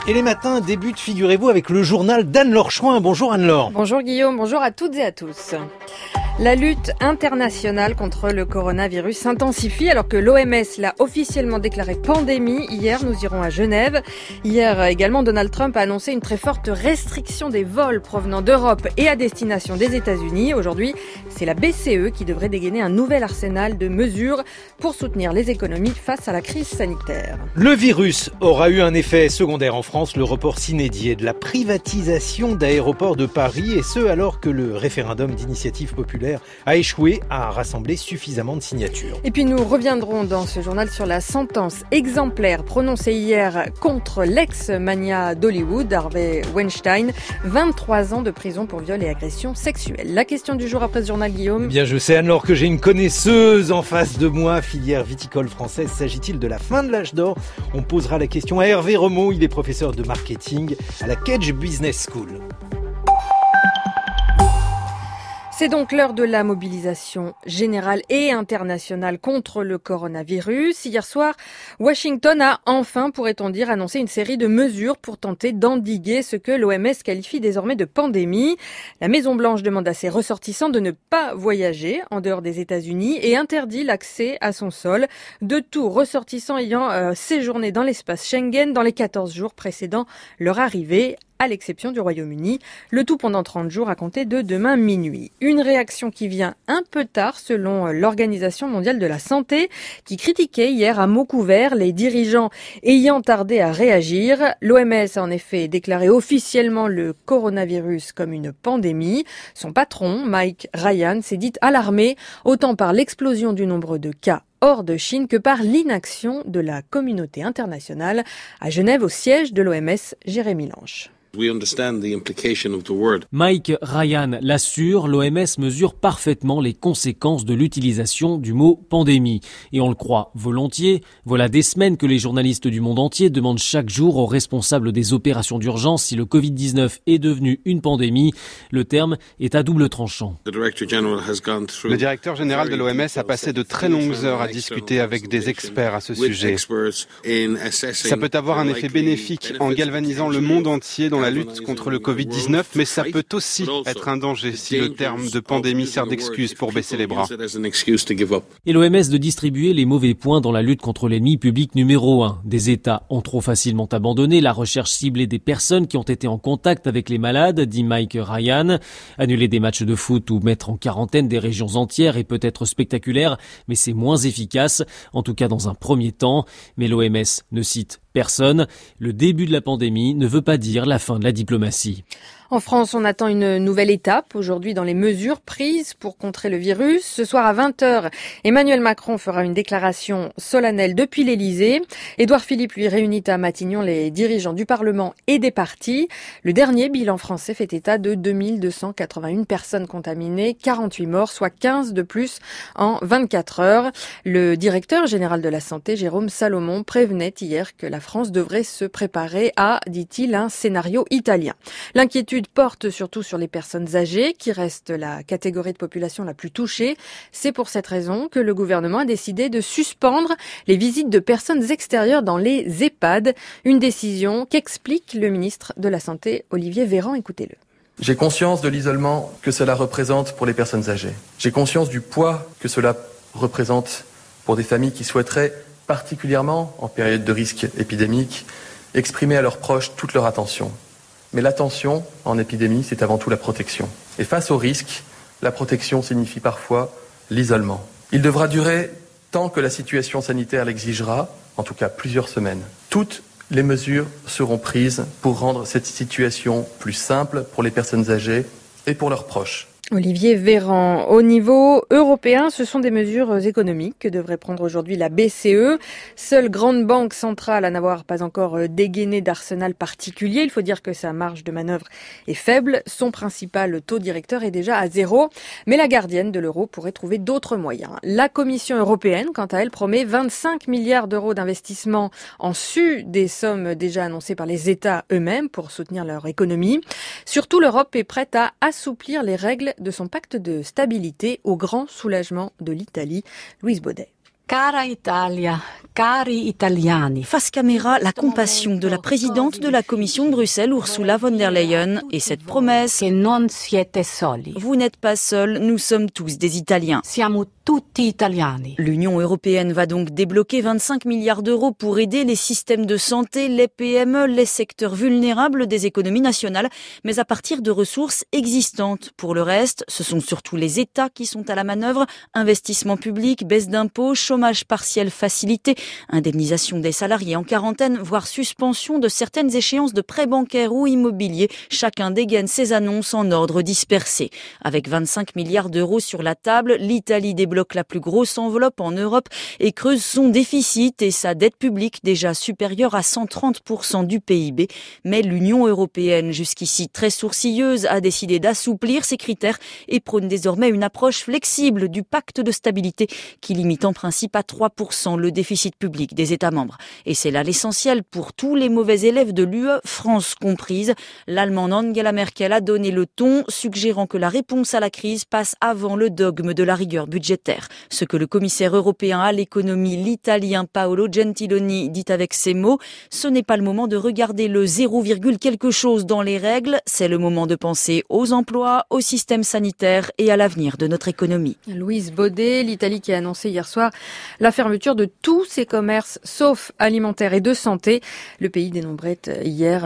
Et les matins débutent, figurez-vous, avec le journal d'Anne-Laure Chouin. Bonjour Anne-Laure. Bonjour Guillaume, bonjour à toutes et à tous. La lutte internationale contre le coronavirus s'intensifie alors que l'OMS l'a officiellement déclaré pandémie. Hier, nous irons à Genève. Hier également, Donald Trump a annoncé une très forte restriction des vols provenant d'Europe et à destination des États-Unis. Aujourd'hui, c'est la BCE qui devrait dégainer un nouvel arsenal de mesures pour soutenir les économies face à la crise sanitaire. Le virus aura eu un effet secondaire en France, le report sine die de la privatisation d'Aéroports de Paris, et ce alors que le référendum d'initiative populaire a échoué à rassembler suffisamment de signatures. Et puis nous reviendrons dans ce journal sur la sentence exemplaire prononcée hier contre l'ex-mania d'Hollywood, Harvey Weinstein, 23 ans de prison pour viol et agression sexuelle. La question du jour après ce journal, Guillaume. Bien, je sais Anne-Laure que j'ai une connaisseuse en face de moi, filière viticole française. S'agit-il de la fin de l'âge d'or? On posera la question à Hervé Remeau, il est professeur de marketing à la Cage Business School. C'est donc l'heure de la mobilisation générale et internationale contre le coronavirus. Hier soir, Washington a enfin, pourrait-on dire, annoncé une série de mesures pour tenter d'endiguer ce que l'OMS qualifie désormais de pandémie. La Maison-Blanche demande à ses ressortissants de ne pas voyager en dehors des États-Unis et interdit l'accès à son sol de tout ressortissant ayant séjourné dans l'espace Schengen dans les 14 jours précédant leur arrivée, à l'exception du Royaume-Uni, le tout pendant 30 jours à compter de demain minuit. Une réaction qui vient un peu tard selon l'Organisation mondiale de la santé, qui critiquait hier à mots couverts les dirigeants ayant tardé à réagir. L'OMS a en effet déclaré officiellement le coronavirus comme une pandémie. Son patron, Mike Ryan, s'est dit alarmé autant par l'explosion du nombre de cas hors de Chine que par l'inaction de la communauté internationale. À Genève, au siège de l'OMS, Jérémy Lanche. Mike Ryan l'assure, l'OMS mesure parfaitement les conséquences de l'utilisation du mot pandémie. Et on le croit volontiers. Voilà des semaines que les journalistes du monde entier demandent chaque jour aux responsables des opérations d'urgence si le Covid-19 est devenu une pandémie. Le terme est à double tranchant. Le directeur général de l'OMS a passé de très longues heures à discuter avec des experts à ce sujet. Ça peut avoir un effet bénéfique en galvanisant le monde entier dans la lutte contre le Covid-19, mais ça peut aussi être un danger si le terme de pandémie sert d'excuse pour baisser les bras. Et l'OMS de distribuer les mauvais points dans la lutte contre l'ennemi public numéro 1. Des États ont trop facilement abandonné la recherche ciblée des personnes qui ont été en contact avec les malades, dit Mike Ryan. Annuler des matchs de foot ou mettre en quarantaine des régions entières est peut-être spectaculaire, mais c'est moins efficace, en tout cas dans un premier temps. Mais l'OMS ne cite personne. Le début de la pandémie ne veut pas dire la fin de la diplomatie. En France, on attend une nouvelle étape aujourd'hui dans les mesures prises pour contrer le virus. Ce soir à 20h, Emmanuel Macron fera une déclaration solennelle depuis l'Élysée. Édouard Philippe lui réunit à Matignon les dirigeants du Parlement et des partis. Le dernier bilan français fait état de 2281 personnes contaminées, 48 morts, soit 15 de plus en 24 heures. Le directeur général de la Santé, Jérôme Salomon, prévenait hier que la France devrait se préparer à, dit-il, un scénario italien. L'inquiétude porte surtout sur les personnes âgées, qui restent la catégorie de population la plus touchée. C'est pour cette raison que le gouvernement a décidé de suspendre les visites de personnes extérieures dans les EHPAD. Une décision qu'explique le ministre de la Santé, Olivier Véran. Écoutez-le. J'ai conscience de l'isolement que cela représente pour les personnes âgées. J'ai conscience du poids que cela représente pour des familles qui souhaiteraient, particulièrement en période de risque épidémique, exprimer à leurs proches toute leur attention. Mais l'attention en épidémie, c'est avant tout la protection. Et face au risque, la protection signifie parfois l'isolement. Il devra durer tant que la situation sanitaire l'exigera, en tout cas plusieurs semaines. Toutes les mesures seront prises pour rendre cette situation plus simple pour les personnes âgées et pour leurs proches. Olivier Véran. Au niveau européen, ce sont des mesures économiques que devrait prendre aujourd'hui la BCE. Seule grande banque centrale à n'avoir pas encore dégainé d'arsenal particulier. Il faut dire que sa marge de manœuvre est faible. Son principal taux directeur est déjà à 0. Mais la gardienne de l'euro pourrait trouver d'autres moyens. La Commission européenne, quant à elle, promet 25 milliards d'euros d'investissement en sus des sommes déjà annoncées par les États eux-mêmes pour soutenir leur économie. Surtout, l'Europe est prête à assouplir les règles de son pacte de stabilité au grand soulagement de l'Italie. Louise Baudet. Cara Italia, cari italiani. Face caméra, la compassion de la présidente de la Commission de Bruxelles, Ursula von der Leyen, et cette promesse: Che non siete soli. Vous n'êtes pas seuls, nous sommes tous des Italiens. Siamo tutti italiani. L'Union européenne va donc débloquer 25 milliards d'euros pour aider les systèmes de santé, les PME, les secteurs vulnérables des économies nationales, mais à partir de ressources existantes. Pour le reste, ce sont surtout les États qui sont à la manœuvre. Investissement public, baisse d'impôts, chômage partiel facilité, indemnisation des salariés en quarantaine, voire suspension de certaines échéances de prêts bancaires ou immobiliers. Chacun dégaine ses annonces en ordre dispersé. Avec 25 milliards d'euros sur la table, l'Italie débloque la plus grosse enveloppe en Europe et creuse son déficit et sa dette publique déjà supérieure à 130% du PIB. Mais l'Union européenne, jusqu'ici très sourcilleuse, a décidé d'assouplir ses critères et prône désormais une approche flexible du pacte de stabilité qui limite en principe à 3% le déficit public des États membres. Et c'est là l'essentiel pour tous les mauvais élèves de l'UE, France comprise. L'Allemande Angela Merkel a donné le ton, suggérant que la réponse à la crise passe avant le dogme de la rigueur budgétaire. Ce que le commissaire européen à l'économie, l'Italien Paolo Gentiloni, dit avec ces mots: ce n'est pas le moment de regarder le 0, quelque chose dans les règles, c'est le moment de penser aux emplois, au système sanitaire et à l'avenir de notre économie. Louise Baudet, l'Italie qui a annoncé hier soir la fermeture de tous ses commerces, sauf alimentaires et de santé. Le pays dénombrait hier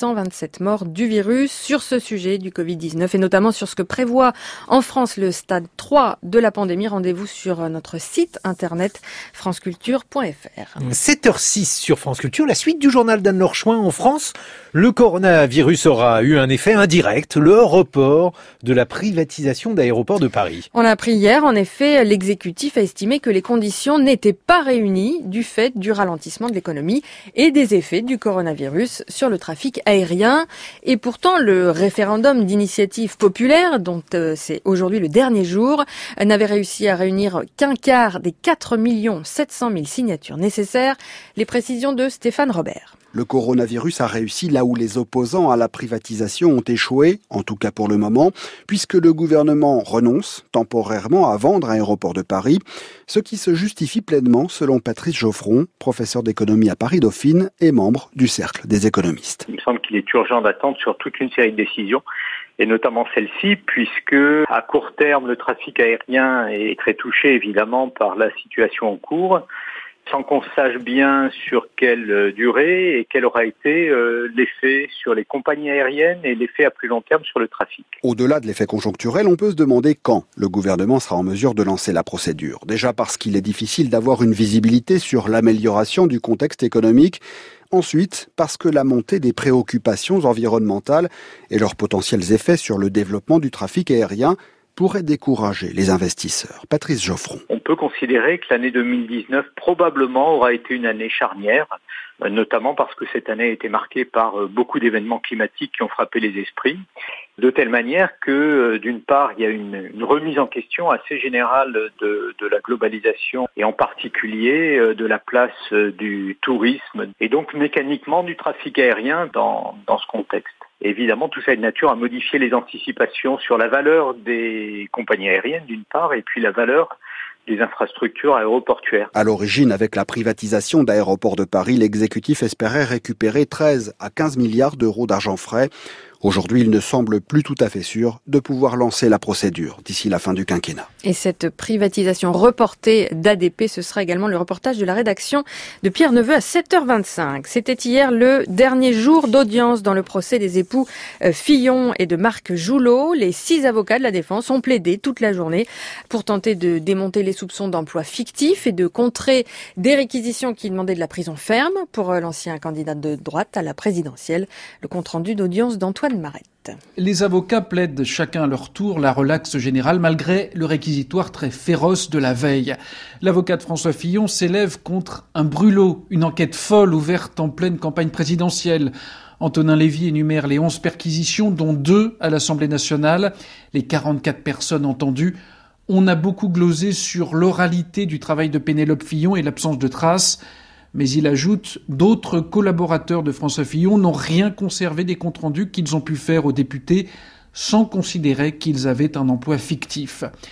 827 morts du virus. Sur ce sujet du Covid-19 et notamment sur ce que prévoit en France le stade 3 de la pandémie, rendez-vous sur notre site internet franceculture.fr. 7h06 sur France Culture, la suite du journal d'Anne-Laure Chouin. En France, le coronavirus aura eu un effet indirect, le report de la privatisation d'Aéroports de Paris. On l'a appris hier, en effet, l'exécutif a estimé que les conditions n'étaient pas réunies du fait du ralentissement de l'économie et des effets du coronavirus sur le trafic aérien. Et pourtant, le référendum d'initiative populaire, dont c'est aujourd'hui le dernier jour, n'avait réussi à réunir qu'un quart des 4 700 000 signatures nécessaires. Les précisions de Stéphane Robert. Le coronavirus a réussi là où les opposants à la privatisation ont échoué, en tout cas pour le moment, puisque le gouvernement renonce temporairement à vendre Aéroports de Paris, ce qui se justifie pleinement selon Patrice Geoffron, professeur d'économie à Paris-Dauphine et membre du Cercle des économistes. Il me semble qu'il est urgent d'attendre sur toute une série de décisions, et notamment celle-ci, puisque à court terme, le trafic aérien est très touché évidemment par la situation en cours, sans qu'on sache bien sur quelle durée et quel aura été l'effet sur les compagnies aériennes et l'effet à plus long terme sur le trafic. Au-delà de l'effet conjoncturel, on peut se demander quand le gouvernement sera en mesure de lancer la procédure. Déjà parce qu'il est difficile d'avoir une visibilité sur l'amélioration du contexte économique. Ensuite, parce que la montée des préoccupations environnementales et leurs potentiels effets sur le développement du trafic aérien pourrait décourager les investisseurs. Patrice Geoffron. On peut considérer que l'année 2019 probablement aura été une année charnière, notamment parce que cette année a été marquée par beaucoup d'événements climatiques qui ont frappé les esprits, de telle manière que, d'une part, il y a une remise en question assez générale de la globalisation et en particulier de la place du tourisme et donc mécaniquement du trafic aérien dans ce contexte. Et évidemment, tout ça est de nature à modifier les anticipations sur la valeur des compagnies aériennes, d'une part, et puis la valeur des infrastructures aéroportuaires. À l'origine, avec la privatisation d'Aéroports de Paris, l'exécutif espérait récupérer 13 à 15 milliards d'euros d'argent frais. Aujourd'hui, il ne semble plus tout à fait sûr de pouvoir lancer la procédure d'ici la fin du quinquennat. Et cette privatisation reportée d'ADP, ce sera également le reportage de la rédaction de Pierre Neveu à 7h25. C'était hier le dernier jour d'audience dans le procès des époux Fillon et de Marc Joulot. Les 6 avocats de la défense ont plaidé toute la journée pour tenter de démonter les soupçons d'emploi fictif et de contrer des réquisitions qui demandaient de la prison ferme pour l'ancien candidat de droite à la présidentielle. Le compte-rendu d'audience d'Antoine Marette. Les avocats plaident chacun à leur tour la relaxe générale malgré le réquisitoire très féroce de la veille. L'avocat de François Fillon s'élève contre un brûlot, une enquête folle ouverte en pleine campagne présidentielle. Antonin Lévy énumère les 11 perquisitions, dont 2 à l'Assemblée nationale, les 44 personnes entendues. On a beaucoup glosé sur l'oralité du travail de Pénélope Fillon et l'absence de traces. Mais il ajoute, d'autres collaborateurs de François Fillon n'ont rien conservé des comptes rendus qu'ils ont pu faire aux députés sans considérer qu'ils avaient un emploi fictif.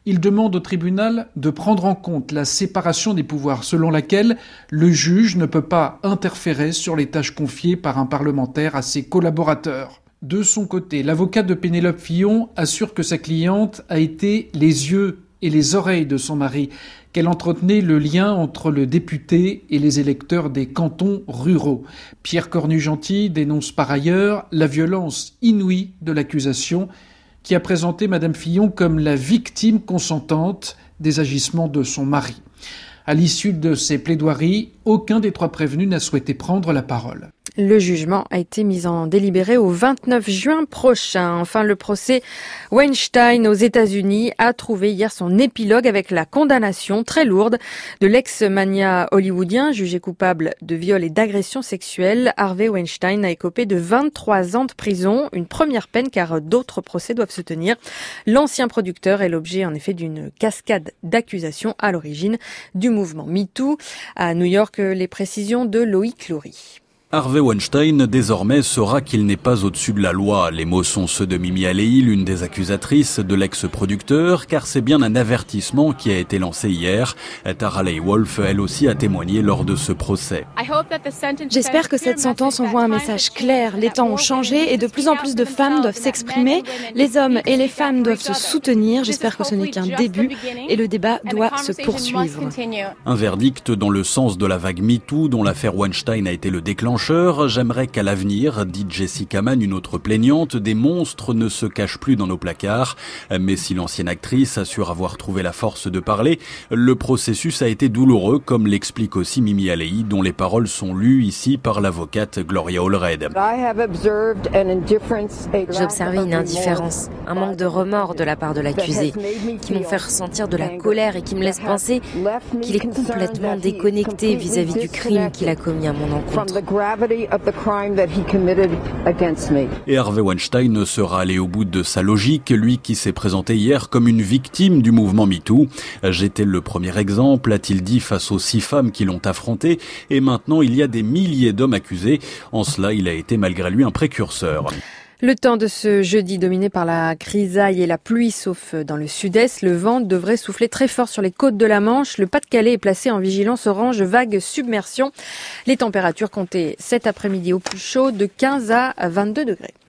Il demande au tribunal de prendre en compte la séparation des pouvoirs selon laquelle le juge ne peut pas interférer sur les tâches confiées par un parlementaire à ses collaborateurs. De son côté, l'avocat de Pénélope Fillon assure que sa cliente a été les yeux et les oreilles de son mari, qu'elle entretenait le lien entre le député et les électeurs des cantons ruraux. Pierre Cornu-Gentil dénonce par ailleurs la violence inouïe de l'accusation qui a présenté Madame Fillon comme la victime consentante des agissements de son mari. À l'issue de ces plaidoiries, aucun des 3 prévenus n'a souhaité prendre la parole. Le jugement a été mis en délibéré au 29 juin prochain. Enfin, le procès Weinstein aux États-Unis a trouvé hier son épilogue avec la condamnation très lourde de l'ex-mania hollywoodien jugé coupable de viol et d'agression sexuelle. Harvey Weinstein a écopé de 23 ans de prison, une première peine car d'autres procès doivent se tenir. L'ancien producteur est l'objet en effet d'une cascade d'accusations à l'origine du mouvement MeToo. À New York, les précisions de Loïc Loury. Harvey Weinstein, désormais, saura qu'il n'est pas au-dessus de la loi. Les mots sont ceux de Mimi Alei, l'une des accusatrices de l'ex-producteur, car c'est bien un avertissement qui a été lancé hier. Tara Leigh Wolfe, elle aussi, a témoigné lors de ce procès. J'espère que cette sentence envoie un message clair. Les temps ont changé et de plus en plus de femmes doivent s'exprimer. Les hommes et les femmes doivent se soutenir. J'espère que ce n'est qu'un début et le débat doit se poursuivre. Un verdict dans le sens de la vague MeToo, dont l'affaire Weinstein a été le déclencheur. J'aimerais qu'à l'avenir, dit Jessica Mann, une autre plaignante, des monstres ne se cachent plus dans nos placards. Mais si l'ancienne actrice assure avoir trouvé la force de parler, le processus a été douloureux, comme l'explique aussi Mimi Alei, dont les paroles sont lues ici par l'avocate Gloria Allred. J'ai observé une indifférence, un manque de remords de la part de l'accusé, qui m'ont fait ressentir de la colère et qui me laissent penser qu'il est complètement déconnecté vis-à-vis du crime qu'il a commis à mon encontre. Et Harvey Weinstein sera allé au bout de sa logique, lui qui s'est présenté hier comme une victime du mouvement MeToo. J'étais le premier exemple, a-t-il dit face aux 6 femmes qui l'ont affronté, et maintenant il y a des milliers d'hommes accusés. En cela, il a été malgré lui un précurseur. Le temps de ce jeudi dominé par la grisaille et la pluie, sauf dans le sud-est. Le vent devrait souffler très fort sur les côtes de la Manche. Le Pas-de-Calais est placé en vigilance orange vague submersion. Les températures comptaient cet après-midi au plus chaud de 15 à 22 degrés.